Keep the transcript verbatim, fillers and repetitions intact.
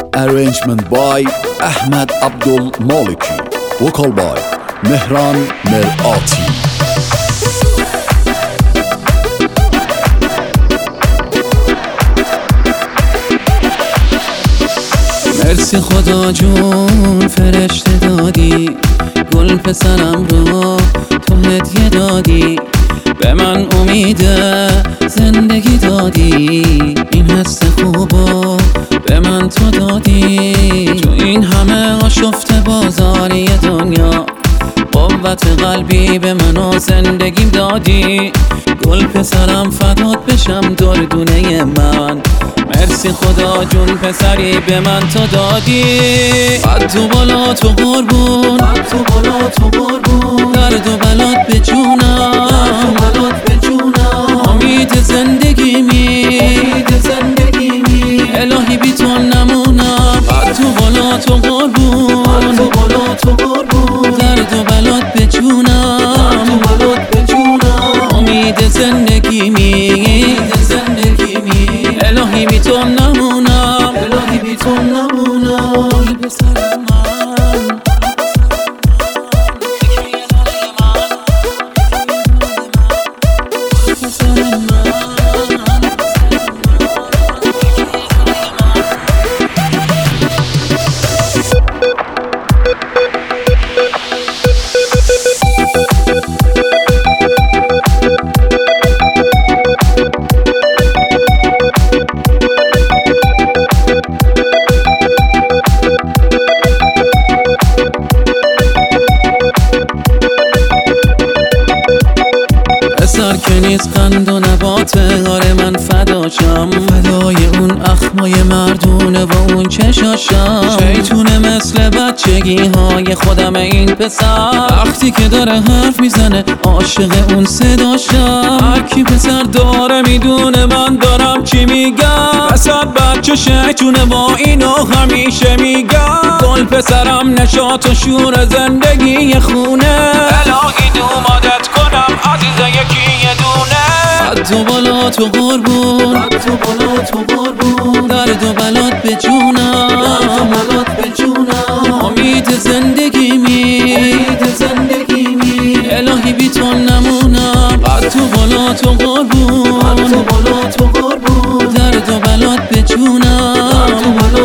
Arrangement by Ahmed Abdul Maliki. Vocal by Mehran Merati. مرسی خدا جون فرشته دادی، گل پسرم رو تو هدیه دادی، به من امید زندگی دادی، این حس خوبو به من تو دادی. تو این همه آشفته بازاری دنیا، قوت قلبی به من و زندگیم دادی. گل پسرم فدات بشم دردونه من، مرسی خدا جون پسری به من تو دادی. قد تو بالا تو قربون، قد تو بالا تو قربون، درد و بلات به جونم، بلات به جونم، امید زندگی می، امید زندگی می، الهی بی تو نمونم. قد تو بالا تو قربون، قد تو بالا تو قربون، درد و بلات به جونم، درد و بلات به جونم، امید زندگی می، امید زندگی می، الهی بی تو نمونم، الهی بی تو نمونم. گل پسر من، پسر که نیست قند و نباته، آره من فداشم، فدای اون اخمای مردونه و اون چشاشم. شیطونه مثل بچگی های خودم این پسر، وقتی که داره حرف میزنه عاشق اون صداشم. هرکی پسر داره میدونه من دارم چی میگم، پسر بچه شیطونه با اینو همیشه میگم. گل پسرم نشاط و شور زندگی خونه، الهی دومادت کنم عزیزه یکی یه دونه. قد تو بالا تو قربون، قد تو بالا تو قربون، درد و بلات به جونم، درد و بلات به جونم، امید زندگی می، امید زندگی می، الهی بی تو نمونم. قد تو بالا تو قربون، قد تو بالا تو قربون، درد و بلات به جونم، درد و بلات